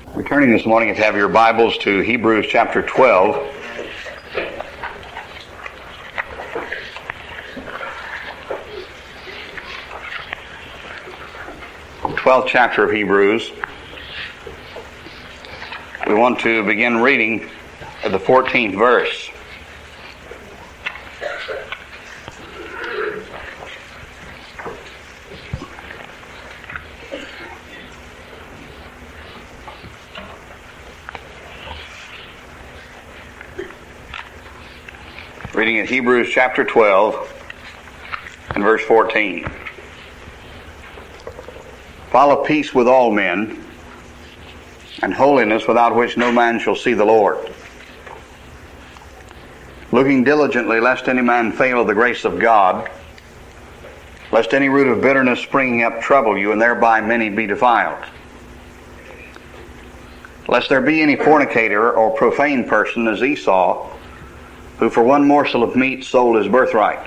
We're turning this morning, if you have your Bibles, to Hebrews chapter 12. The 12th chapter of Hebrews. We want to begin reading at the 14th verse. Reading at Hebrews chapter 12 and verse 14. Follow peace with all men, and holiness, without which no man shall see the Lord. Looking diligently, lest any man fail of the grace of God, lest any root of bitterness springing up trouble you, and thereby many be defiled. Lest there be any fornicator or profane person as Esau, who for one morsel of meat sold his birthright.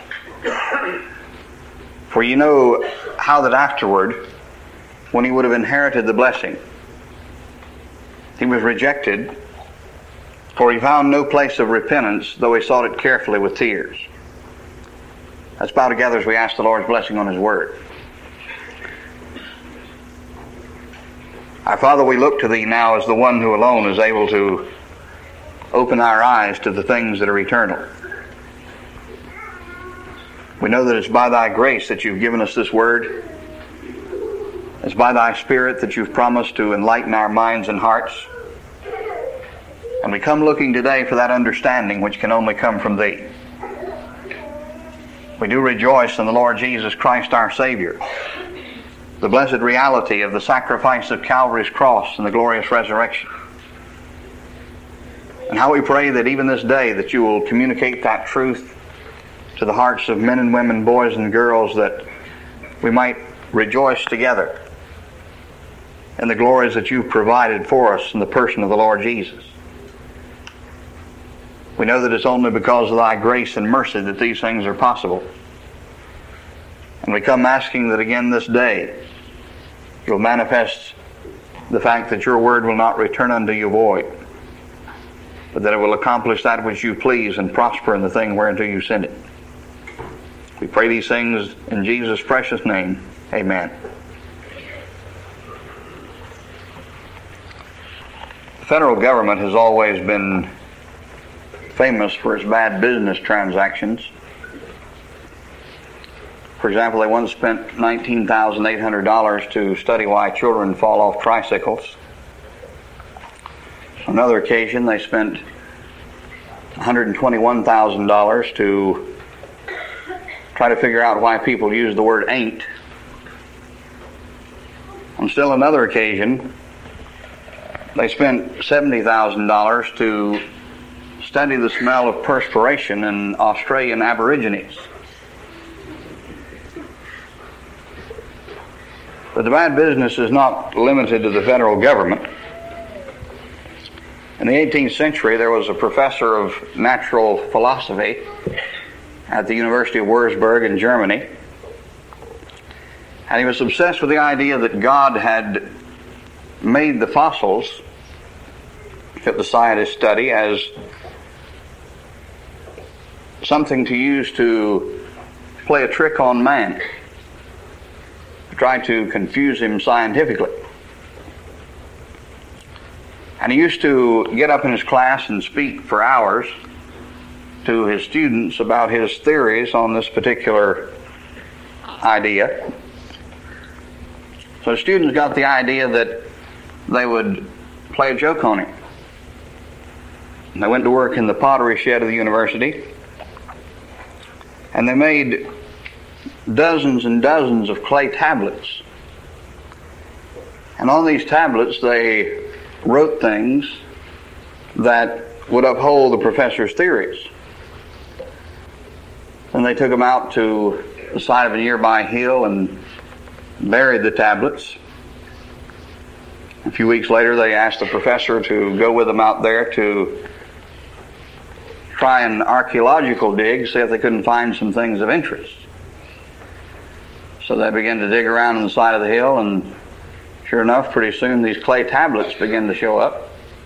For you know how that afterward, when he would have inherited the blessing, he was rejected, for he found no place of repentance, though he sought it carefully with tears. Let's bow together as we ask the Lord's blessing on His Word. Our Father, we look to Thee now as the one who alone is able to open our eyes to the things that are eternal. We know that it's by Thy grace that You've given us this Word. It's by Thy Spirit that You've promised to enlighten our minds and hearts. And we come looking today for that understanding which can only come from Thee. We do rejoice in the Lord Jesus Christ our Savior, the blessed reality of the sacrifice of Calvary's cross and the glorious resurrection. And how we pray that even this day that You will communicate that truth to the hearts of men and women, boys and girls, that we might rejoice together in the glories that You've provided for us in the person of the Lord Jesus. We know that it's only because of Thy grace and mercy that these things are possible. And we come asking that again this day You'll manifest the fact that Your word will not return unto You void, but that it will accomplish that which You please and prosper in the thing whereunto You send it. We pray these things in Jesus' precious name. Amen. The federal government has always been famous for its bad business transactions. For example, they once spent $19,800 to study why children fall off tricycles. On another occasion, they spent $121,000 to try to figure out why people use the word ain't. On still another occasion, they spent $70,000 to study the smell of perspiration in Australian Aborigines. But the bad business is not limited to the federal government. In the 18th century, there was a professor of natural philosophy at the University of Würzburg in Germany. And he was obsessed with the idea that God had made the fossils that the scientists study as something to use to play a trick on man, to try to confuse him scientifically. And he used to get up in his class and speak for hours to his students about his theories on this particular idea. So the students got the idea that they would play a joke on him. And they went to work in the pottery shed of the university, and they made dozens and dozens of clay tablets. And on these tablets they wrote things that would uphold the professor's theories. And they took them out to the side of a nearby hill and buried the tablets. A few weeks later, they asked the professor to go with them out there to try an archaeological dig, see if they couldn't find some things of interest. So they began to dig around on the side of the hill, and Sure enough, pretty soon these clay tablets began to show up.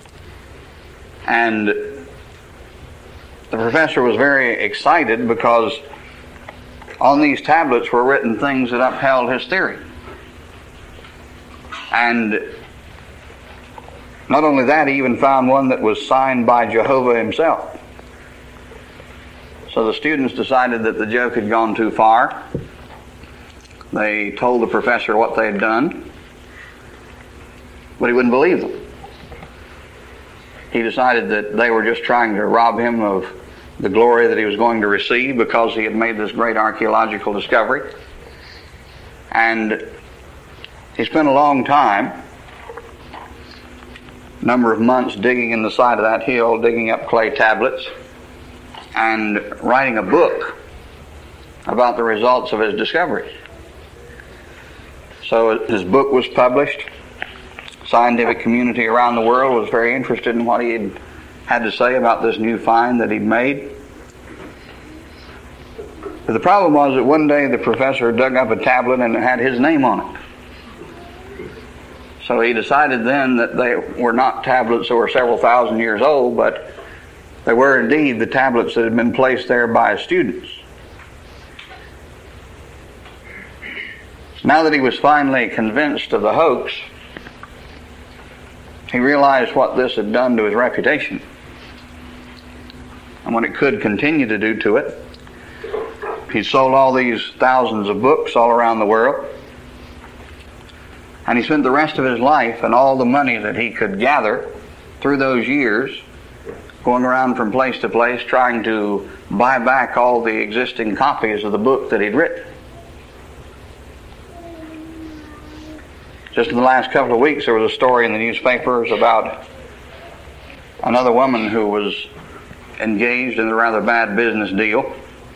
And the professor was very excited because on these tablets were written things that upheld his theory. And not only that, he even found one that was signed by Jehovah himself. So the students decided that the joke had gone too far. They told the professor what they had done, but he wouldn't believe them. He decided that they were just trying to rob him of the glory that he was going to receive because he had made this great archaeological discovery. And he spent a long time, a number of months, digging in the side of that hill, digging up clay tablets, and writing a book about the results of his discoveries. So his book was published. Scientific community around the world was very interested in what he had to say about this new find that he'd made. But the problem was that one day the professor dug up a tablet and it had his name on it. So he decided then that they were not tablets that were several thousand years old, but they were indeed the tablets that had been placed there by students. Now that he was finally convinced of the hoax, he realized what this had done to his reputation and what it could continue to do to it. He sold all these thousands of books all around the world, and he spent the rest of his life and all the money that he could gather through those years going around from place to place trying to buy back all the existing copies of the book that he'd written. Just in the last couple of weeks, there was a story in the newspapers about another woman who was engaged in a rather bad business deal.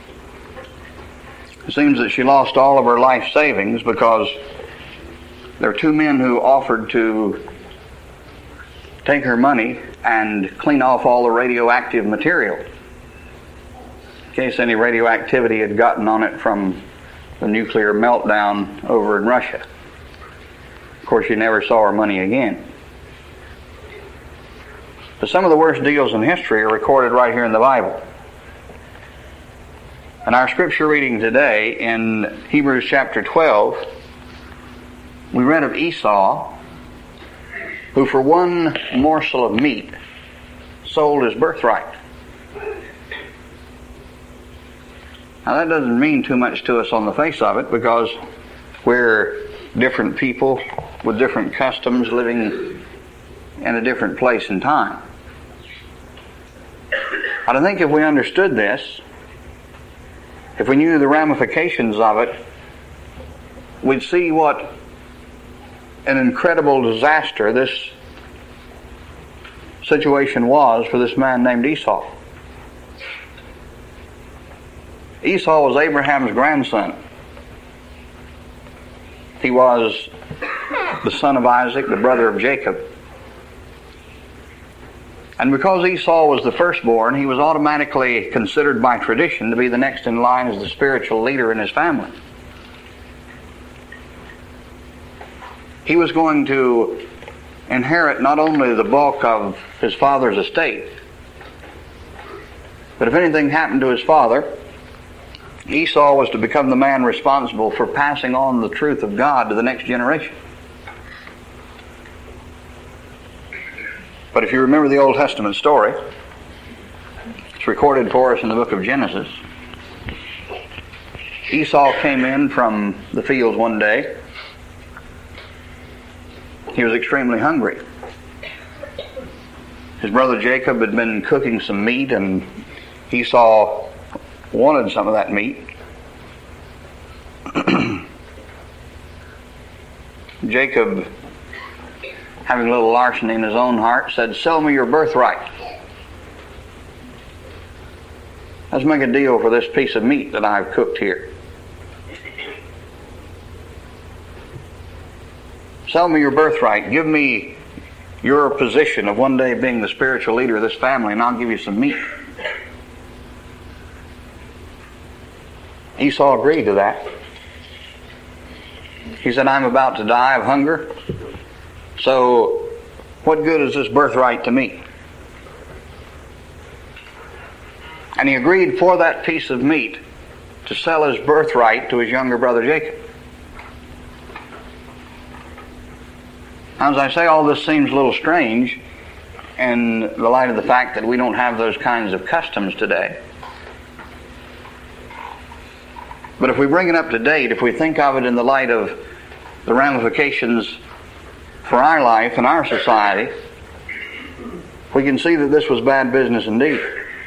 It seems that she lost all of her life savings because there were two men who offered to take her money and clean off all the radioactive material in case any radioactivity had gotten on it from the nuclear meltdown over in Russia. Of course, she never saw her money again. But some of the worst deals in history are recorded right here in the Bible. In our scripture reading today, in Hebrews chapter 12, we read of Esau, who for one morsel of meat sold his birthright. Now that doesn't mean too much to us on the face of it because we're different people with different customs living in a different place and time. But I think if we understood this, if we knew the ramifications of it, we'd see what an incredible disaster this situation was for this man named Esau. Esau was Abraham's grandson. He was the son of Isaac, the brother of Jacob. And because Esau was the firstborn, he was automatically considered by tradition to be the next in line as the spiritual leader in his family. He was going to inherit not only the bulk of his father's estate, but if anything happened to his father, Esau was to become the man responsible for passing on the truth of God to the next generation. But if you remember the Old Testament story, it's recorded for us in the book of Genesis. Esau came in from the fields one day. He was extremely hungry. His brother Jacob had been cooking some meat, and Esau wanted some of that meat. Jacob, having a little larceny in his own heart, said, "Sell me your birthright. Let's make a deal for this piece of meat that I've cooked here. Sell me your birthright. Give me your position of one day being the spiritual leader of this family, and I'll give you some meat." Esau agreed to that. He said, "I'm about to die of hunger. So, what good is this birthright to me? And he agreed for that piece of meat to sell his birthright to his younger brother Jacob. Now, as I say, all this seems a little strange in the light of the fact that we don't have those kinds of customs today. But if we bring it up to date, if we think of it in the light of the ramifications for our life and our society, we can see that this was bad business indeed.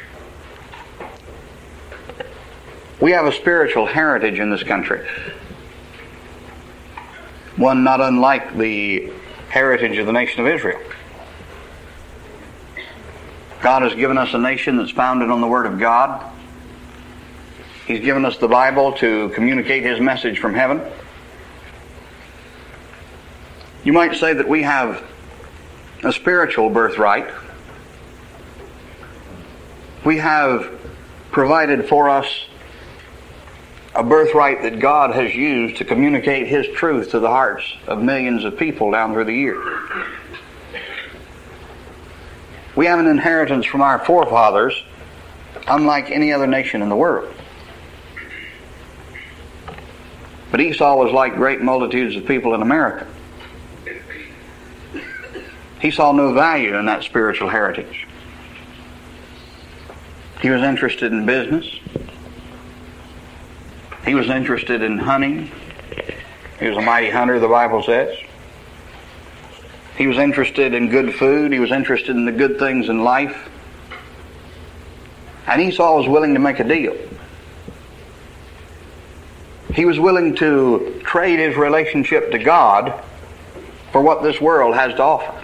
We have a spiritual heritage in this country, one not unlike the heritage of the nation of Israel. God has given us a nation that's founded on the Word of God. He's given us the Bible to communicate His message from heaven. You might say that we have a spiritual birthright. We have provided for us a birthright that God has used to communicate His truth to the hearts of millions of people down through the years. We have an inheritance from our forefathers unlike any other nation in the world. But Esau was like great multitudes of people in America. He saw no value in that spiritual heritage. He was interested in business. He was interested in hunting. He was a mighty hunter, the Bible says. He was interested in good food. He was interested in the good things in life. And Esau was willing to make a deal. He was willing to trade his relationship to God for what this world has to offer.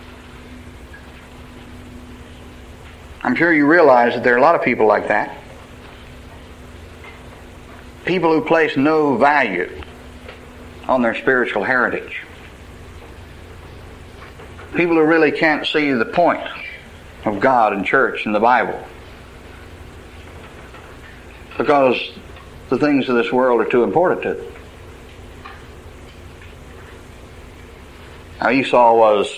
I'm sure you realize that there are a lot of people like that. People who place no value on their spiritual heritage. People who really can't see the point of God and church and the Bible. Because the things of this world are too important to them. Now, Esau was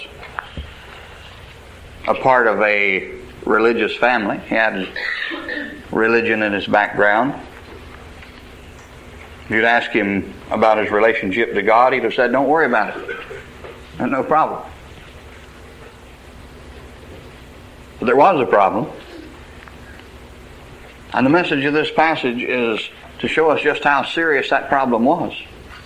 a part of a religious family. He had religion in his background. If you'd ask him about his relationship to God, he'd have said, "Don't worry about it. There's no problem." But there was a problem. And the message of this passage is to show us just how serious that problem was.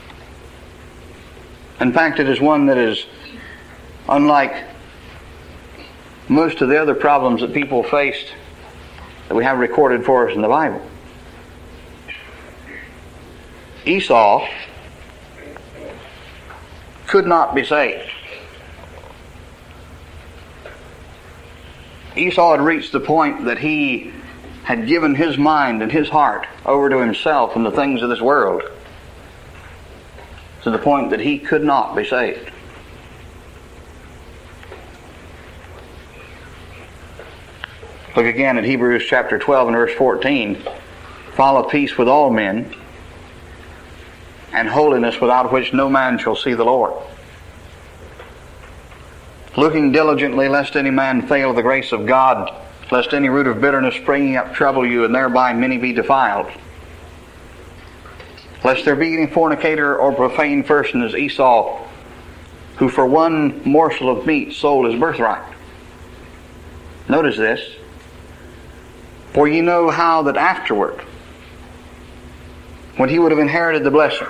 In fact, it is one that is unlike most of the other problems that people faced that we have recorded for us in the Bible. Esau could not be saved. Esau had reached the point that he had given his mind and his heart over to himself and the things of this world, to the point that he could not be saved. Look again at Hebrews chapter 12 and verse 14. Follow peace with all men, and holiness, without which no man shall see the Lord. Looking diligently, lest any man fail of the grace of God, lest any root of bitterness springing up trouble you, and thereby many be defiled. Lest there be any fornicator or profane person as Esau, who for one morsel of meat sold his birthright. Notice this. For ye know how that afterward, when he would have inherited the blessing,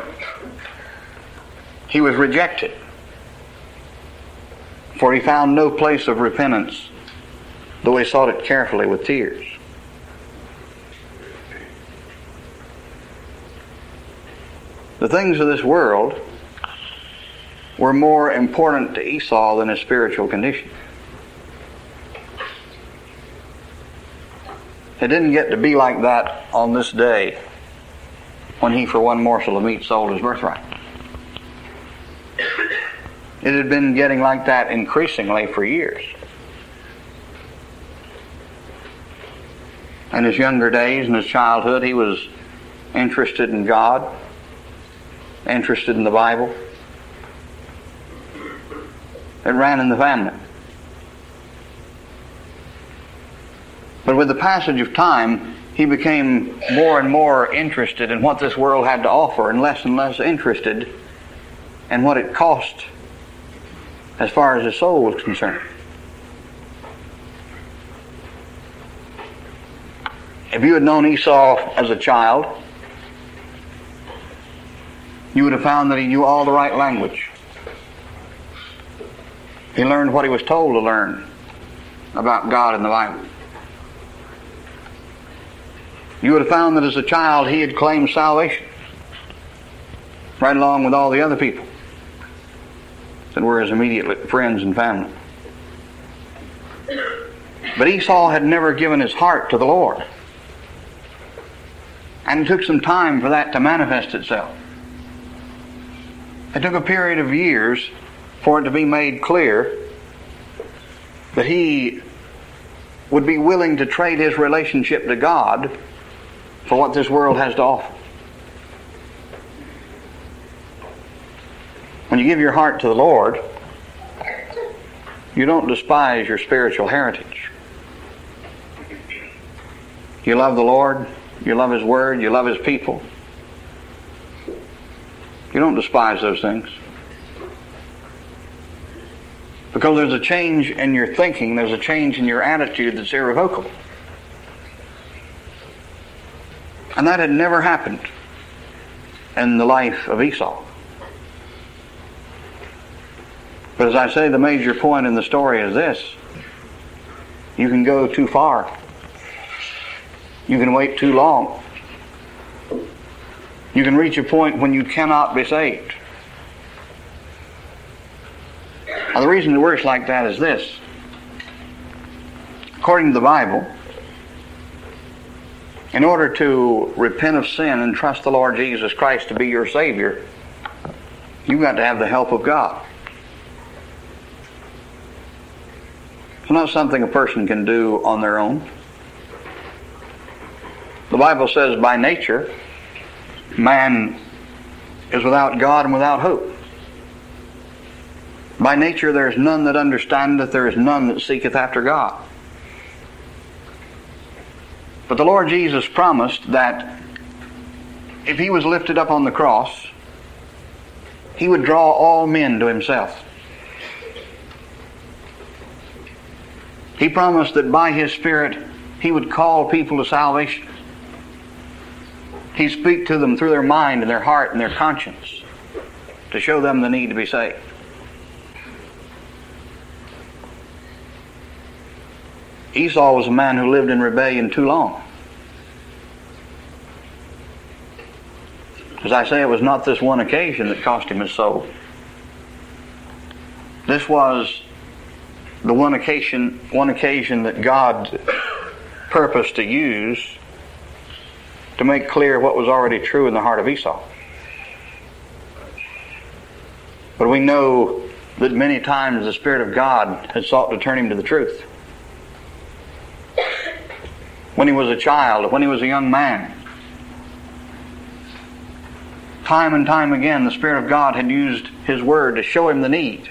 he was rejected. For he found no place of repentance, though he sought it carefully with tears. The things of this world were more important to Esau than his spiritual condition. It didn't get to be like that on this day when he for one morsel of meat sold his birthright. It had been getting like that increasingly for years. In his younger days, in his childhood, he was interested in God, interested in the Bible. that ran in the family. But with the passage of time, he became more and more interested in what this world had to offer and less interested in what it cost as far as his soul was concerned. If you had known Esau as a child, you would have found that he knew all the right language. He learned what he was told to learn about God in the Bible. You would have found that as a child he had claimed salvation right along with all the other people that were his immediate friends and family. But Esau had never given his heart to the Lord. And it took some time for that to manifest itself. It took a period of years for it to be made clear that he would be willing to trade his relationship to God for what this world has to offer. When you give your heart to the Lord, you don't despise your spiritual heritage. You love the Lord, you love His Word, you love His people. You don't despise those things. Because there's a change in your thinking, there's a change in your attitude that's irrevocable. And that had never happened in the life of Esau. But as I say, the major point in the story is this: you can go too far. You can wait too long. You can reach a point when you cannot be saved. Now, the reason it works like that is this. According to the Bible, in order to repent of sin and trust the Lord Jesus Christ to be your Savior, you've got to have the help of God. It's not something a person can do on their own. The Bible says by nature, man is without God and without hope. By nature there is none that understandeth, there is none that seeketh after God. But the Lord Jesus promised that if He was lifted up on the cross, He would draw all men to Himself. He promised that by His Spirit He would call people to salvation. He'd speak to them through their mind and their heart and their conscience to show them the need to be saved. Esau was a man who lived in rebellion too long. As I say, it was not this one occasion that cost him his soul. This was the one occasion that God purposed to use to make clear what was already true in the heart of Esau. But we know that many times the Spirit of God had sought to turn him to the truth. When he was a child, when he was a young man, time and time again the Spirit of God had used His Word to show him the need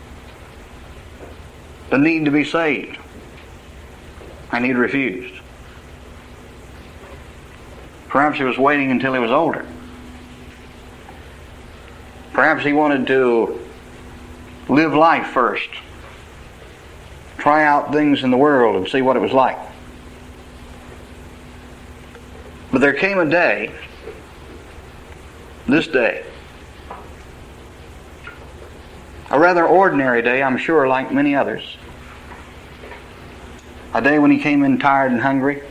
to be saved. And he'd refused. Perhaps he was waiting until he was older. Perhaps he wanted to live life first. Try out things in the world and see what it was like. But there came a day, this day, a rather ordinary day, I'm sure, like many others. A day when he came in tired and hungry.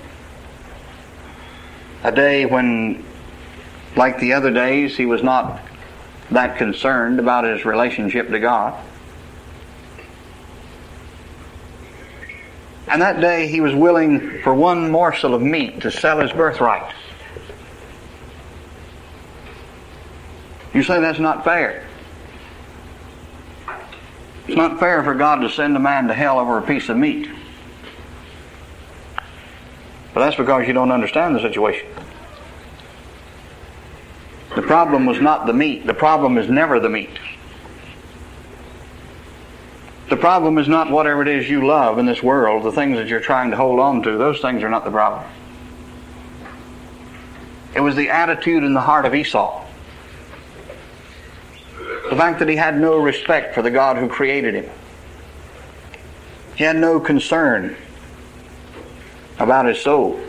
A day when, like the other days, he was not that concerned about his relationship to God. And that day he was willing for one morsel of meat to sell his birthright. You say that's not fair. It's not fair for God to send a man to hell over a piece of meat. But that's because you don't understand the situation. The problem was not the meat. The problem is never the meat. problem is not whatever it is you love in this world, the things that you're trying to hold on to. Those things are not the problem. It was the attitude in the heart of Esau. The fact that he had no respect for the God who created him. He had no concern about his soul.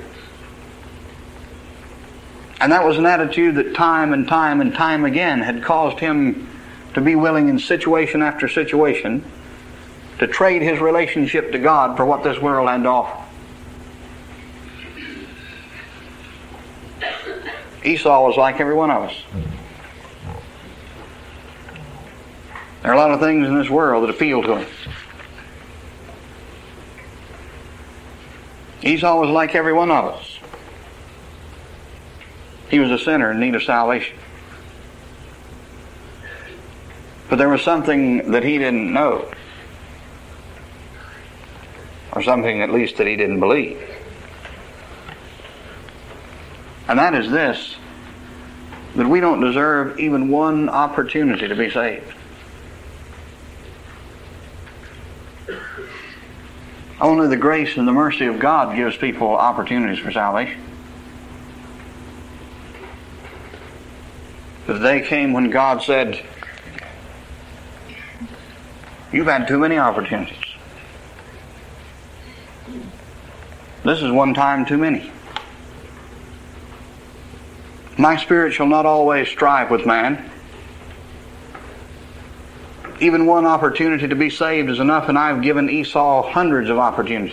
And that was an attitude that time and time and time again had caused him to be willing in situation after situation to trade his relationship to God for what this world had to offer. Esau was like every one of us. There are a lot of things in this world that appeal to him. Esau was like every one of us. He was a sinner in need of salvation. But there was something that he didn't know. Or something at least that he didn't believe. And that is this, that we don't deserve even one opportunity to be saved. Only the grace and the mercy of God gives people opportunities for salvation. The day came when God said, "You've had too many opportunities. This is one time too many. My Spirit shall not always strive with man. Even one opportunity to be saved is enough, and I've given Esau hundreds of opportunities."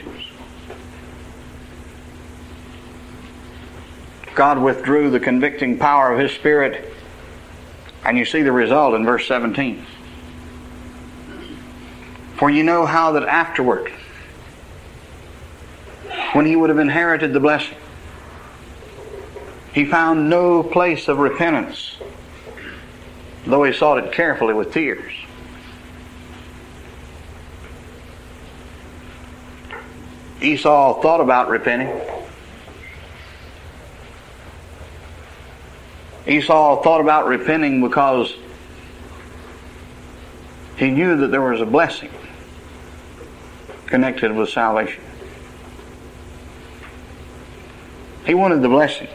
God withdrew the convicting power of His Spirit, and you see the result in verse 17. "For you know how that afterward, when he would have inherited the blessing, he found no place of repentance, though he sought it carefully with tears." Esau thought about repenting. Esau thought about repenting because he knew that there was a blessing connected with salvation. He wanted the blessings.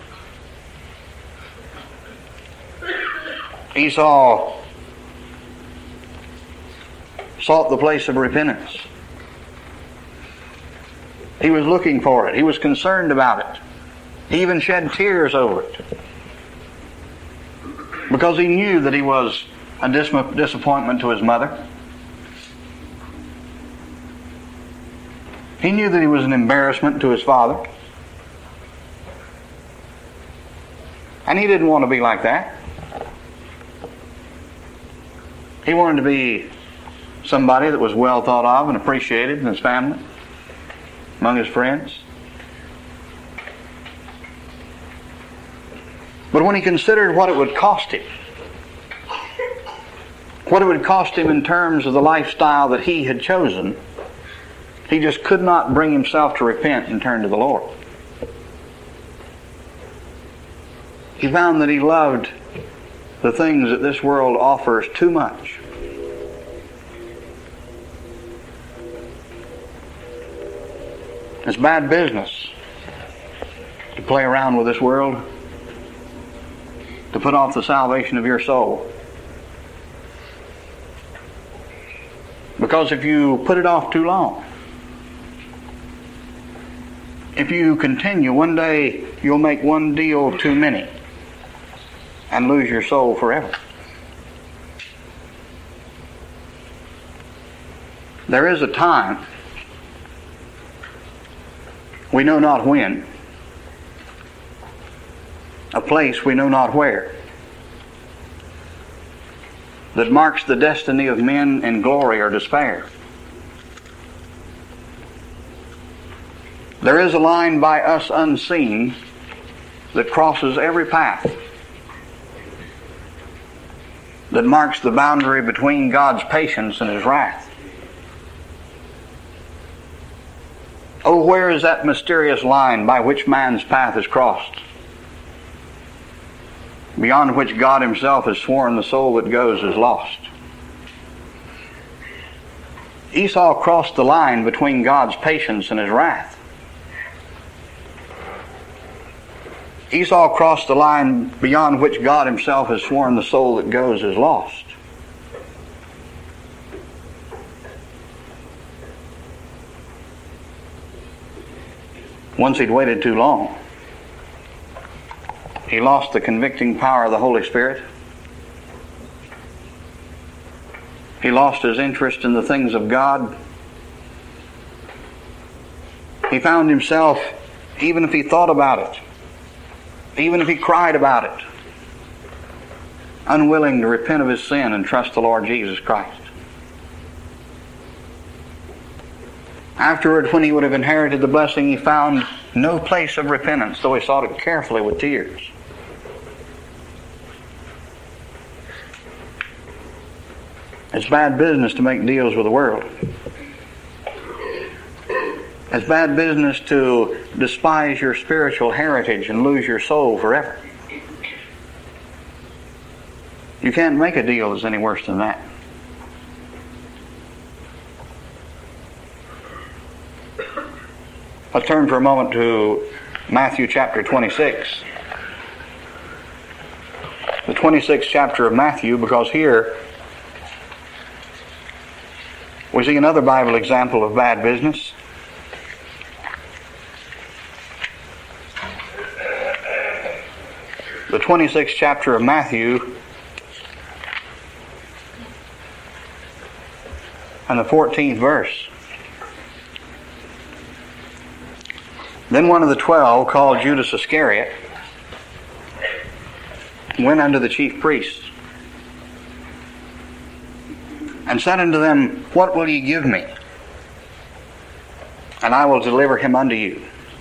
Esau sought the place of repentance. He was looking for it. He was concerned about it. He even shed tears over it, because he knew that he was a disappointment to his mother. He knew that he was an embarrassment to his father. And he didn't want to be like that. He wanted to be somebody that was well thought of and appreciated in his family, among his friends. But when he considered what it would cost him, what it would cost him in terms of the lifestyle that he had chosen, he just could not bring himself to repent and turn to the Lord. He found that he loved the things that this world offers too much. It's bad business to play around with this world, to put off the salvation of your soul. Because if you put it off too long, if you continue, one day you'll make one deal too many and lose your soul forever. There is a time, we know not when, a place we know not where, that marks the destiny of men in glory or despair. There is a line by us unseen that crosses every path, that marks the boundary between God's patience and His wrath. Oh, where is that mysterious line by which man's path is crossed, beyond which God Himself has sworn the soul that goes is lost? Esau crossed the line between God's patience and his wrath. Esau crossed the line beyond which God himself has sworn the soul that goes is lost. Once he'd waited too long, he lost the convicting power of the Holy Spirit. He lost his interest in the things of God. He found himself, even if he thought about it, even if he cried about it, unwilling to repent of his sin and trust the Lord Jesus Christ. Afterward, when he would have inherited the blessing, he found no place of repentance, though he sought it carefully with tears. It's bad business to make deals with the world. It's bad business to despise your spiritual heritage and lose your soul forever. You can't make a deal that's any worse than that. Let's turn for a moment to Matthew chapter 26. The 26th chapter of Matthew, because here we see another Bible example of bad business. The 26th chapter of Matthew and the 14th verse. Then one of the 12, called Judas Iscariot, went unto the chief priests and said unto them, What will ye give me? And I will deliver him unto you.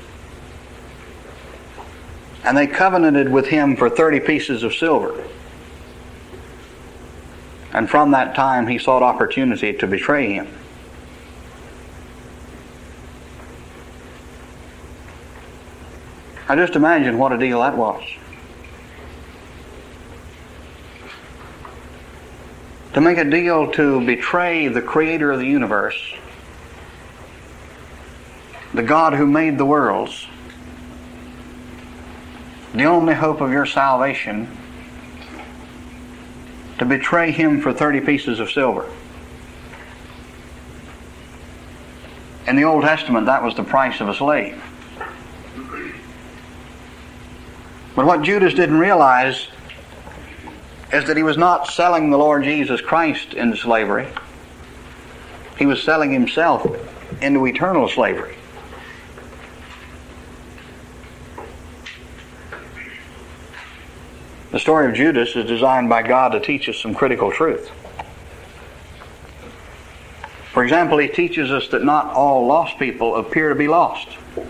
And they covenanted with him for 30 pieces of silver. And from that time he sought opportunity to betray him. Now just imagine what a deal that was. To make a deal to betray the Creator of the universe, the God who made the worlds, the only hope of your salvation, to betray him for 30 pieces of silver. In the Old Testament, that was the price of a slave. But what Judas didn't realize is that he was not selling the Lord Jesus Christ into slavery. He was selling himself into eternal slavery. The story of Judas is designed by God to teach us some critical truth. For example, he teaches us that not all lost people appear to be lost.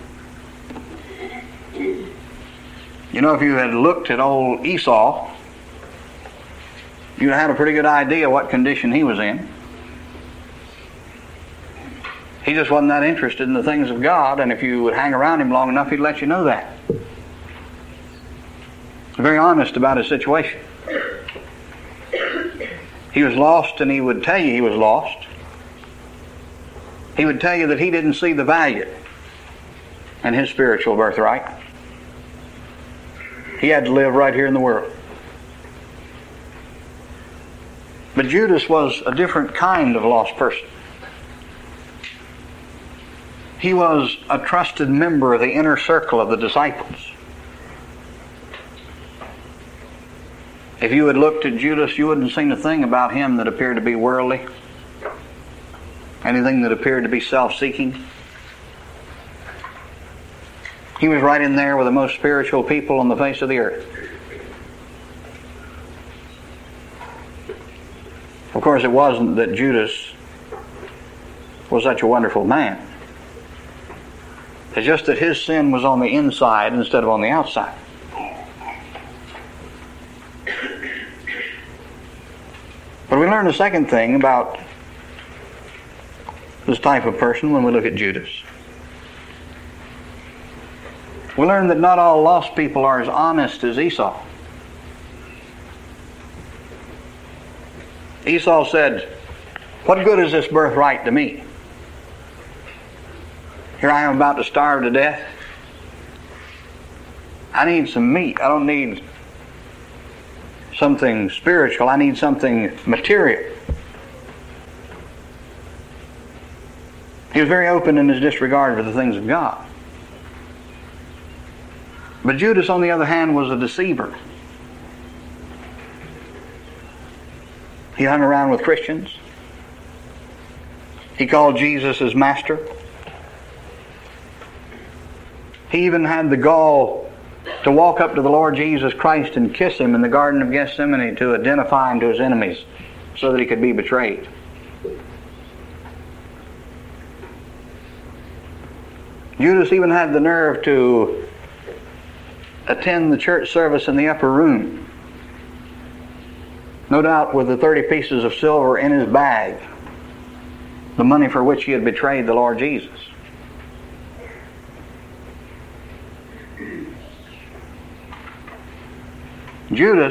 You know, if you had looked at old Esau, you'd have had a pretty good idea what condition he was in. He just wasn't that interested in the things of God, and if you would hang around him long enough, he'd let you know that. Very honest about his situation. He was lost, and he would tell you he was lost. He would tell you that he didn't see the value in his spiritual birthright. He had to live right here in the world. But Judas was a different kind of lost person. He was a trusted member of the inner circle of the disciples. If you had looked at Judas, you wouldn't have seen a thing about him that appeared to be worldly, anything that appeared to be self-seeking. He was right in there with the most spiritual people on the face of the earth. Of course, it wasn't that Judas was such a wonderful man. It's just that his sin was on the inside instead of on the outside. But we learn a second thing about this type of person when we look at Judas. We learn that not all lost people are as honest as Esau. Esau said, What good is this birthright to me? Here I am about to starve to death. I need some meat. I don't need something spiritual. I need something material. He was very open in his disregard for the things of God. But Judas, on the other hand, was a deceiver. He hung around with Christians. He called Jesus his master. He even had the gall to walk up to the Lord Jesus Christ and kiss him in the Garden of Gethsemane to identify him to his enemies so that he could be betrayed. Judas even had the nerve to attend the church service in the upper room, no doubt with the 30 pieces of silver in his bag, the money for which he had betrayed the Lord Jesus. Judas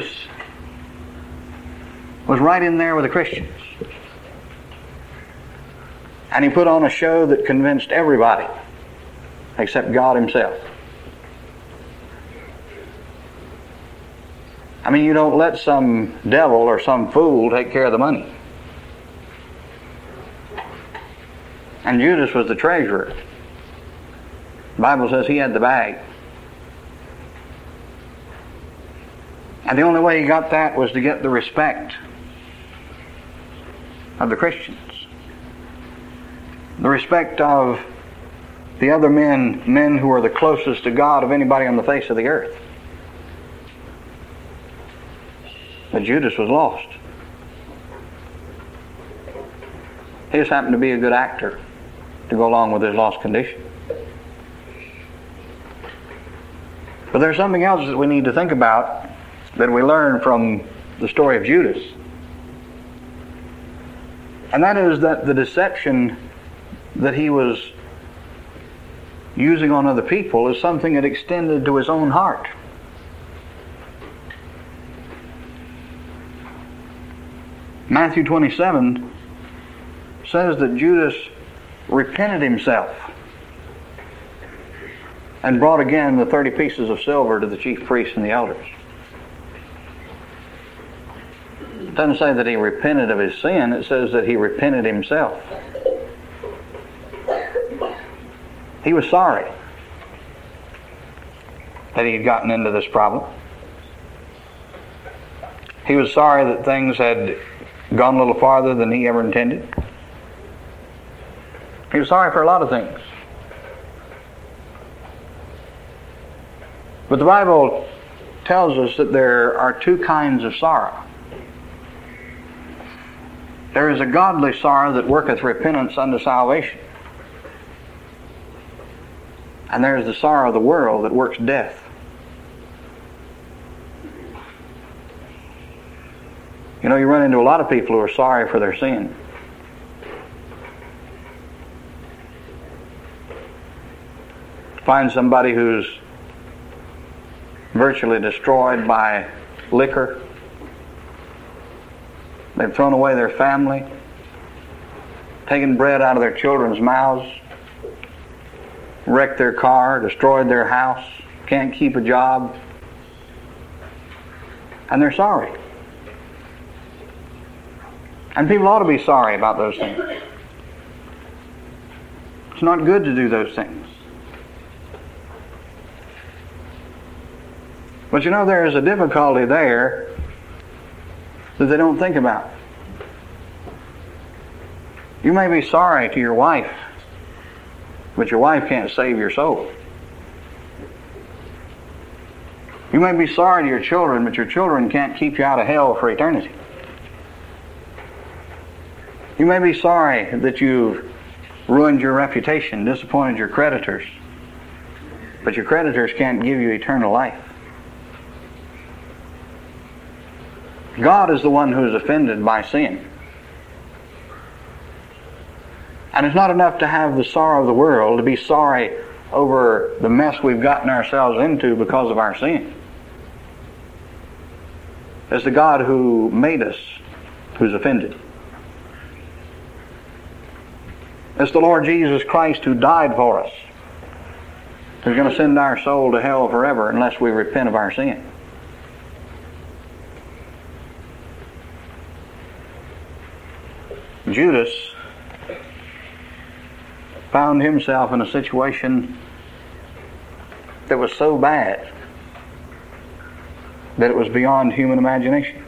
was right in there with the Christians. And he put on a show that convinced everybody except God himself. I mean, you don't let some devil or some fool take care of the money. And Judas was the treasurer. The Bible says he had the bag. And the only way he got that was to get the respect of the Christians. The respect of the other men who are the closest to God of anybody on the face of the earth. But Judas was lost. He just happened to be a good actor to go along with his lost condition. But there's something else that we need to think about that we learn from the story of Judas. And that is that the deception that he was using on other people is something that extended to his own heart. Matthew 27 says that Judas repented himself and brought again the 30 pieces of silver to the chief priests and the elders. It doesn't say that he repented of his sin, it says that he repented himself. He was sorry that he had gotten into this problem. He was sorry that things had gone a little farther than he ever intended. He was sorry for a lot of things. But the Bible tells us that there are two kinds of sorrow. There is a godly sorrow that worketh repentance unto salvation. And there is the sorrow of the world that works death. You know, you run into a lot of people who are sorry for their sin. Find somebody who's virtually destroyed by liquor. They've thrown away their family, taken bread out of their children's mouths, wrecked their car, destroyed their house, can't keep a job, and they're sorry. And people ought to be sorry about those things. It's not good to do those things. But you know, there is a difficulty there that they don't think about. You may be sorry to your wife, but your wife can't save your soul. You may be sorry to your children, but your children can't keep you out of hell for eternity. You may be sorry that you've ruined your reputation, disappointed your creditors, but your creditors can't give you eternal life. God is the one who is offended by sin. And it's not enough to have the sorrow of the world, to be sorry over the mess we've gotten ourselves into because of our sin. It's the God who made us who's offended. It's the Lord Jesus Christ who died for us, who's going to send our soul to hell forever unless we repent of our sin. Judas found himself in a situation that was so bad that it was beyond human imagination.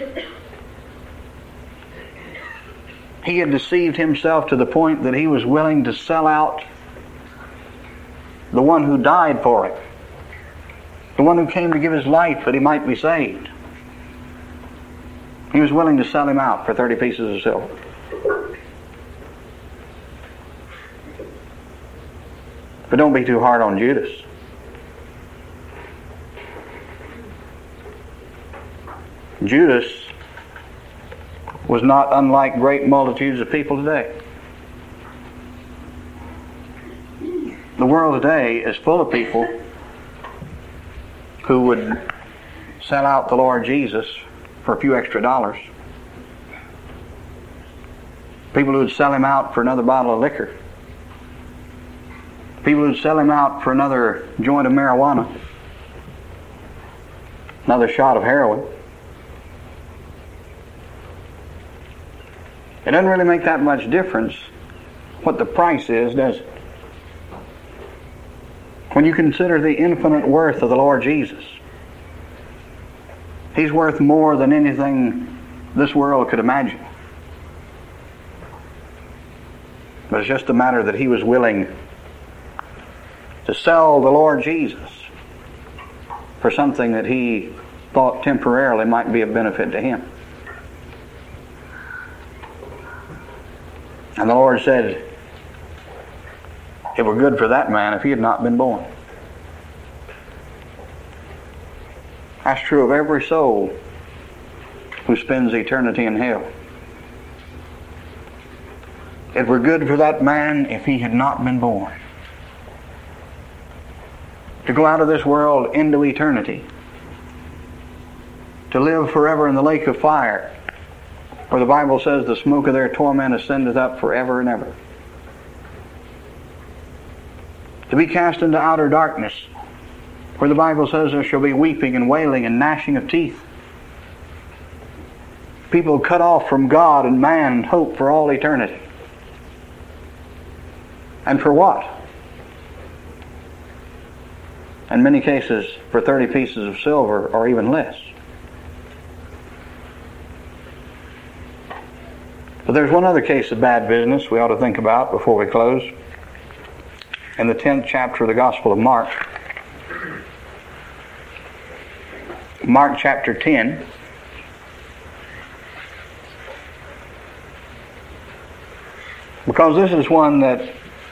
He had deceived himself to the point that he was willing to sell out the one who died for him, the one who came to give his life that he might be saved. He was willing to sell him out for 30 pieces of silver. But don't be too hard on Judas. Judas was not unlike great multitudes of people today. The world today is full of people who would sell out the Lord Jesus for a few extra dollars. People who would sell him out for another bottle of liquor. People who would sell him out for another joint of marijuana, another shot of heroin. It doesn't really make that much difference what the price is, does it? When you consider the infinite worth of the Lord Jesus, He's worth more than anything this world could imagine. But it's just a matter that He was willing to sell the Lord Jesus for something that He thought temporarily might be of benefit to Him. And the Lord said, it were good for that man if he had not been born. That's true of every soul who spends eternity in hell. It were good for that man if he had not been born. To go out of this world into eternity, to live forever in the lake of fire, where the Bible says the smoke of their torment ascendeth up forever and ever. To be cast into outer darkness, where the Bible says there shall be weeping and wailing and gnashing of teeth. People cut off from God and man and hope for all eternity. And for what? In many cases, for 30 pieces of silver or even less. But there's one other case of bad business we ought to think about before we close. In the 10th chapter of the Gospel of Mark, Mark chapter 10, because this is one that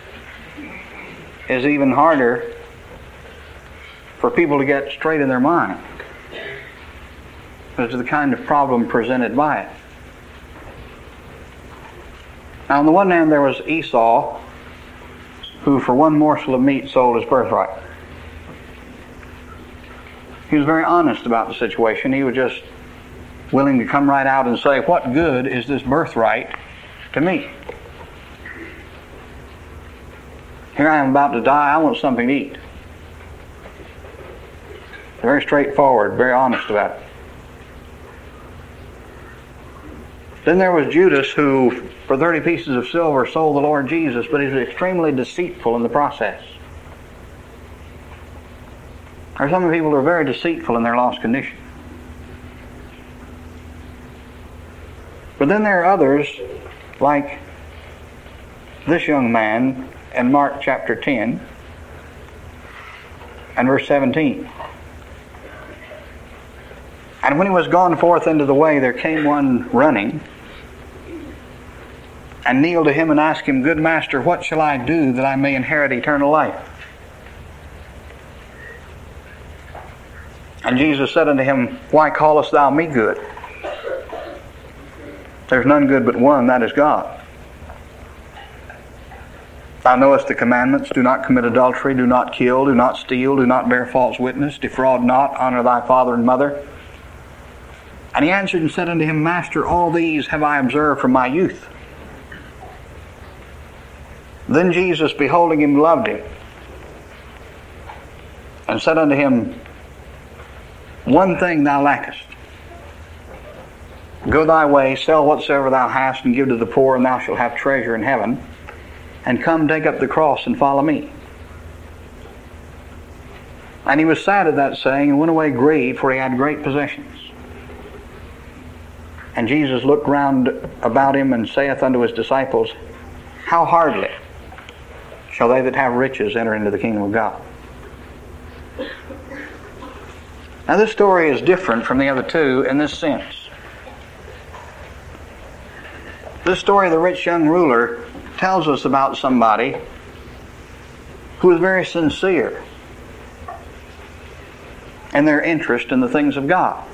is even harder for people to get straight in their mind as to the kind of problem presented by it. Now, on the one hand, there was Esau, who for one morsel of meat sold his birthright. He was very honest about the situation. He was just willing to come right out and say, what good is this birthright to me? Here I am about to die, I want something to eat. Very straightforward, very honest about it. Then there was Judas, who for 30 pieces of silver sold the Lord Jesus, but he was extremely deceitful in the process. There are some people who are very deceitful in their lost condition. But then there are others, like this young man in Mark chapter 10 and verse 17. And when he was gone forth into the way, there came one running, and kneeled to him and asked him, Good master, what shall I do that I may inherit eternal life? And Jesus said unto him, Why callest thou me good? There's none good but one, that is God. Thou knowest the commandments, do not commit adultery, do not kill, do not steal, do not bear false witness, defraud not, honor thy father and mother. And he answered and said unto him, Master, all these have I observed from my youth. Then Jesus, beholding him, loved him, and said unto him, One thing thou lackest. Go thy way, sell whatsoever thou hast, and give to the poor, and thou shalt have treasure in heaven. And come, take up the cross, and follow me. And he was sad at that saying, and went away grieved, for he had great possessions. And Jesus looked round about him, and saith unto his disciples, How hardly shall they that have riches enter into the kingdom of God? Now this story is different from the other two in this sense. This story of the rich young ruler tells us about somebody who is very sincere in their interest in the things of God.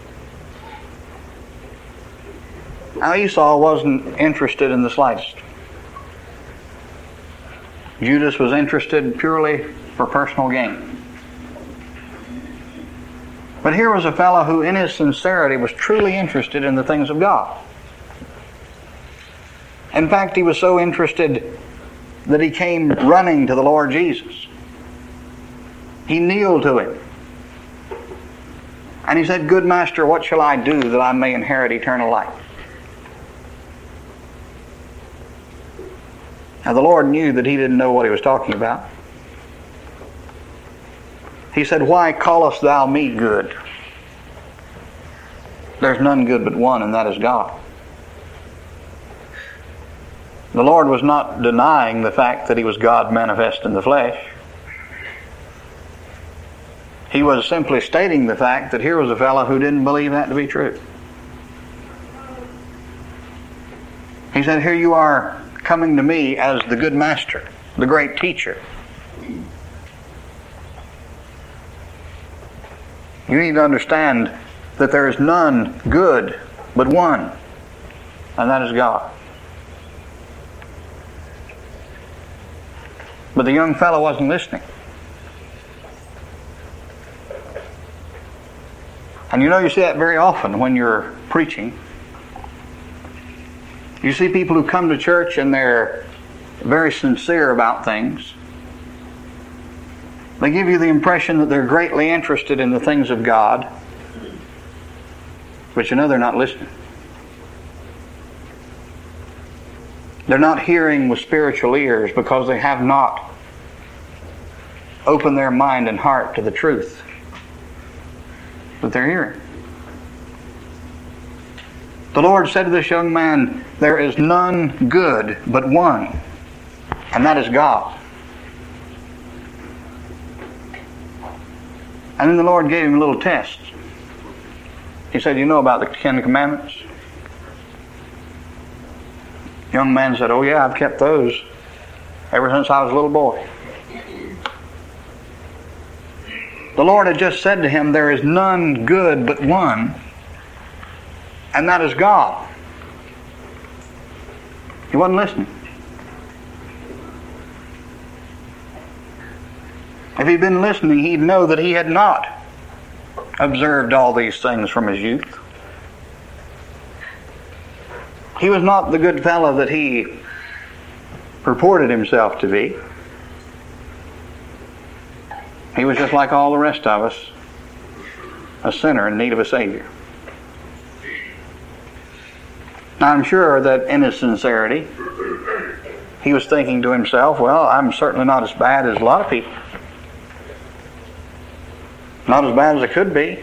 Now Esau wasn't interested in the slightest. Judas was interested purely for personal gain. But here was a fellow who in his sincerity was truly interested in the things of God. In fact, he was so interested that he came running to the Lord Jesus. He kneeled to him. And he said, Good Master, what shall I do that I may inherit eternal life? Now the Lord knew that he didn't know what he was talking about. He said, Why callest thou me good? There's none good but one, and that is God. The Lord was not denying the fact that he was God manifest in the flesh. He was simply stating the fact that here was a fellow who didn't believe that to be true. He said, Here you are coming to me as the good master, the great teacher. You need to understand that there is none good but one, and that is God. But the young fellow wasn't listening. And you see that very often when you're preaching. You see people who come to church and they're very sincere about things. They give you the impression that they're greatly interested in the things of God, but they're not listening. They're not hearing with spiritual ears because they have not opened their mind and heart to the truth that they're hearing. The Lord said to this young man, There is none good but one, and that is God. And then the Lord gave him a little test. He said, You know about the Ten Commandments? The young man said, Oh yeah, I've kept those ever since I was a little boy. The Lord had just said to him, There is none good but one, and that is God. He wasn't listening. If he'd been listening, he'd know that he had not observed all these things from his youth. He was not the good fellow that he purported himself to be. He was just like all the rest of us, a sinner in need of a Savior. Now I'm sure that in his sincerity, he was thinking to himself, Well, I'm certainly not as bad as a lot of people. Not as bad as I could be.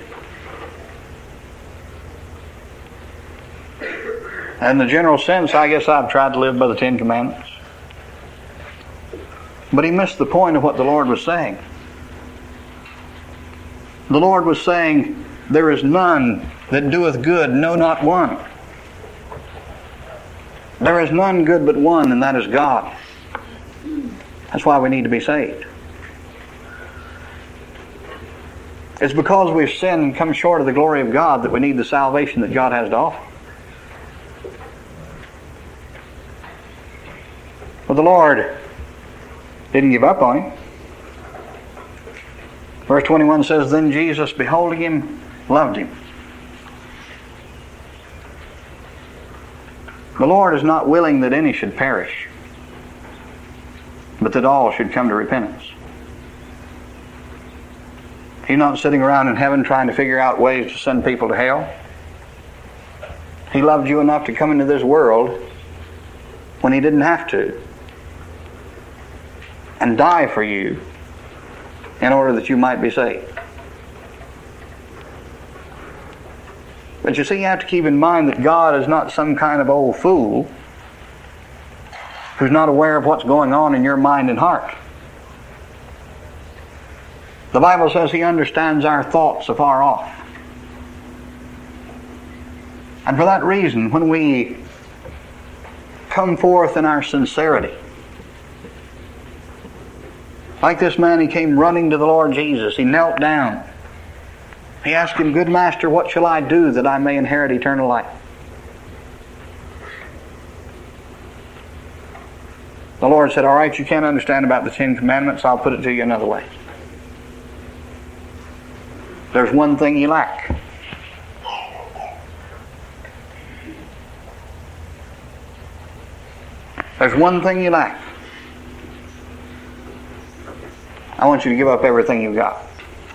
In the general sense, I guess I've tried to live by the Ten Commandments. But he missed the point of what the Lord was saying. The Lord was saying, There is none that doeth good, no, not one. There is none good but one, and that is God. That's why we need to be saved. It's because we've sinned and come short of the glory of God that we need the salvation that God has to offer. But the Lord didn't give up on him. Verse 21 says, Then Jesus, beholding him, loved him. The Lord is not willing that any should perish, but that all should come to repentance. He's not sitting around in heaven trying to figure out ways to send people to hell. He loved you enough to come into this world when He didn't have to, and die for you in order that you might be saved. But you see, you have to keep in mind that God is not some kind of old fool who's not aware of what's going on in your mind and heart. The Bible says He understands our thoughts afar off. And for that reason, when we come forth in our sincerity, like this man, he came running to the Lord Jesus. He knelt down. He asked Him, "Good Master, what shall I do that I may inherit eternal life?" The Lord said, "All right, you can't understand about the 10 Commandments. I'll put it to you another way. There's one thing you lack. There's one thing you lack. I want you to give up everything you've got."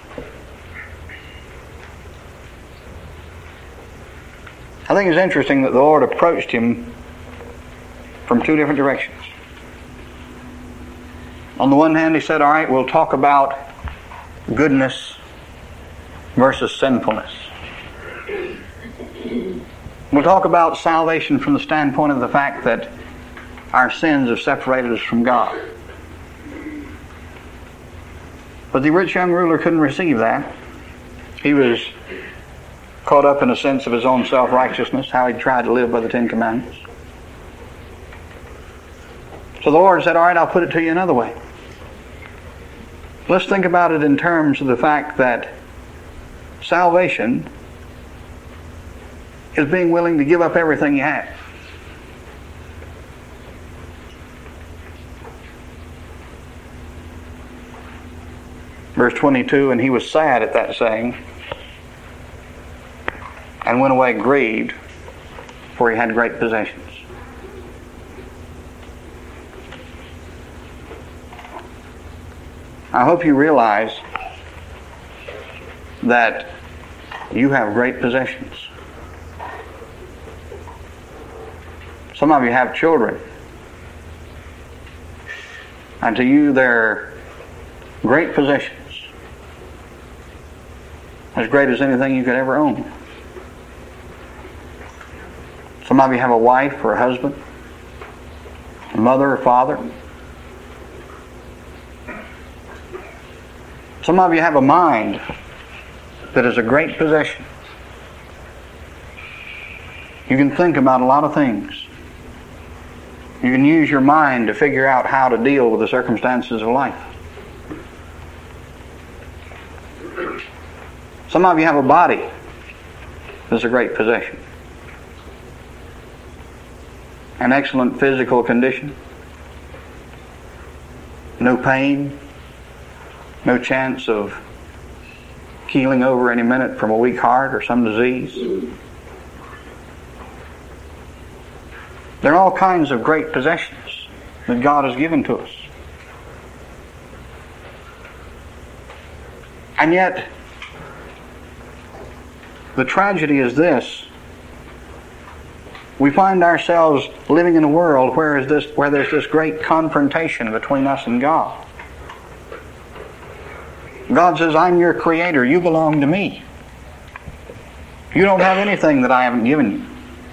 I think it's interesting that the Lord approached him from two different directions. On the one hand, He said, "All right, we'll talk about goodness versus sinfulness. We'll talk about salvation from the standpoint of the fact that our sins have separated us from God." But the rich young ruler couldn't receive that. He was caught up in a sense of his own self-righteousness, how he tried to live by the 10 Commandments. So the Lord said, "All right, I'll put it to you another way. Let's think about it in terms of the fact that salvation is being willing to give up everything you have." Verse 22, "And he was sad at that saying, and went away grieved, for he had great possessions." I hope you realize that you have great possessions. Some of you have children, and to you they're great possessions, as great as anything you could ever own. Some of you have a wife or a husband, a mother or father. Some of you have a mind that is a great possession. You can think about a lot of things. You can use your mind to figure out how to deal with the circumstances of life. Some of you have a body that's a great possession. An excellent physical condition. No pain. No chance of keeling over any minute from a weak heart or some disease. There are all kinds of great possessions that God has given to us. And yet, the tragedy is this. We find ourselves living in a world where there's this great confrontation between us and God. God says, "I'm your creator. You belong to me. You don't have anything that I haven't given you."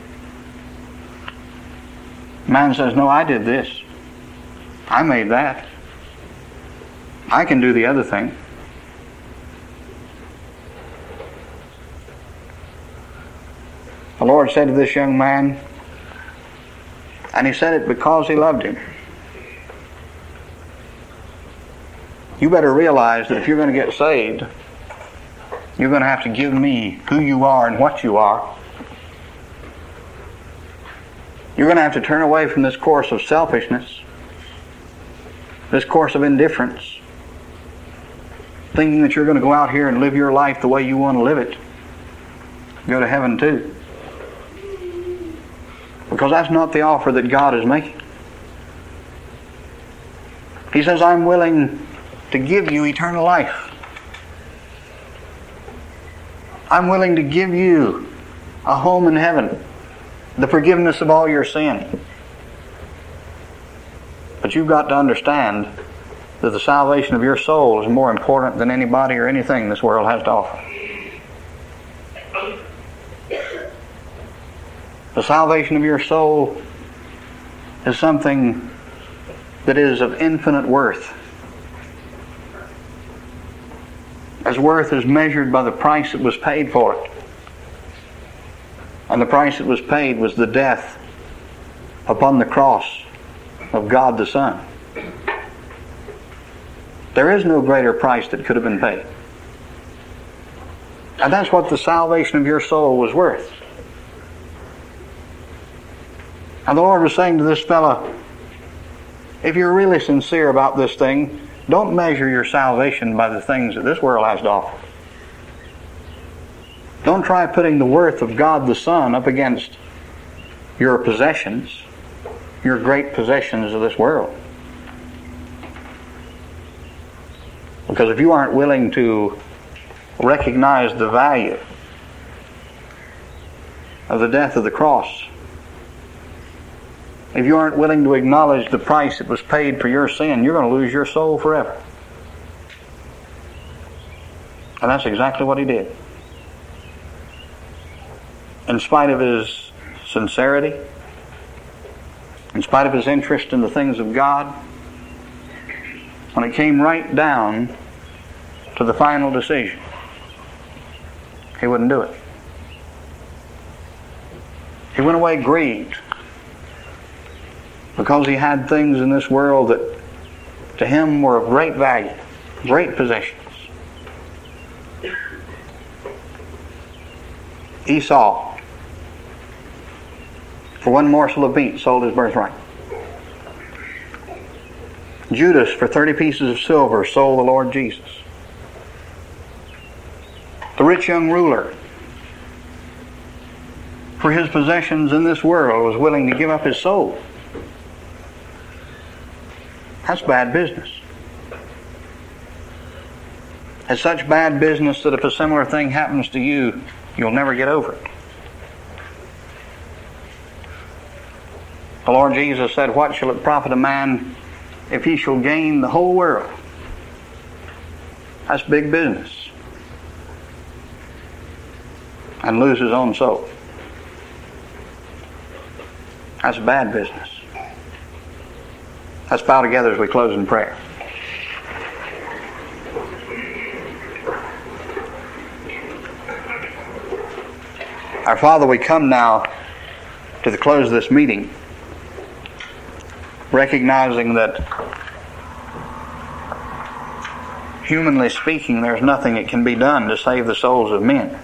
Man says, "No, I did this. I made that. I can do the other thing." The Lord said to this young man, and He said it because He loved him, "You better realize that if you're going to get saved, you're going to have to give me who you are and what you are. You're going to have to turn away from this course of selfishness, this course of indifference, thinking that you're going to go out here and live your life the way you want to live it, go to heaven too. Because that's not the offer that God is making. He says, I'm willing to give you eternal life. I'm willing to give you a home in heaven, the forgiveness of all your sin. But you've got to understand that the salvation of your soul is more important than anybody or anything this world has to offer. The salvation of your soul is something that is of infinite worth. As worth is measured by the price that was paid for it. And the price that was paid was the death upon the cross of God the Son. There is no greater price that could have been paid. And that's what the salvation of your soul was worth. And the Lord was saying to this fellow, if you're really sincere about this thing, don't measure your salvation by the things that this world has to offer. Don't try putting the worth of God the Son up against your possessions, your great possessions of this world. Because if you aren't willing to recognize the value of the death of the cross, if you aren't willing to acknowledge the price that was paid for your sin, you're going to lose your soul forever. And that's exactly what he did. In spite of his sincerity, in spite of his interest in the things of God, when it came right down to the final decision, he wouldn't do it. He went away grieved because he had things in this world that to him were of great value, great possessions. Esau, for one morsel of meat, sold his birthright. Judas, for 30 pieces of silver, sold the Lord Jesus. The rich young ruler, for his possessions in this world, was willing to give up his soul. That's bad business. It's such bad business that if a similar thing happens to you, you'll never get over it. The Lord Jesus said, what shall it profit a man if he shall gain the whole world? That's big business. And lose his own soul. That's bad business. Let's bow together as we close in prayer. Our Father, we come now to the close of this meeting, recognizing that, humanly speaking, there's nothing that can be done to save the souls of men.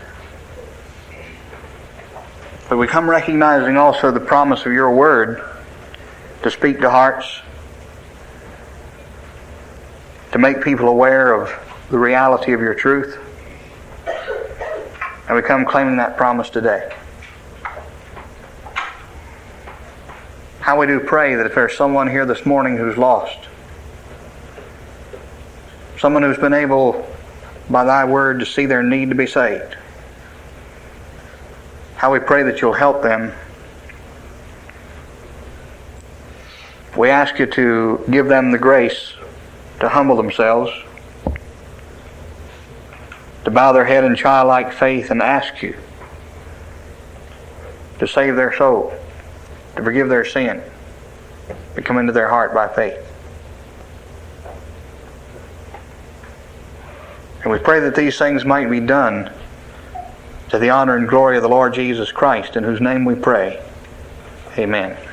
But we come recognizing also the promise of your word to speak to hearts, to make people aware of the reality of your truth. And we come claiming that promise today. How we do pray that if there's someone here this morning who's lost, someone who's been able by thy word to see their need to be saved, how we pray that you'll help them. We ask you to give them the grace to humble themselves, to bow their head in childlike faith and ask you to save their soul, to forgive their sin, to come into their heart by faith. And we pray that these things might be done to the honor and glory of the Lord Jesus Christ, in whose name we pray. Amen.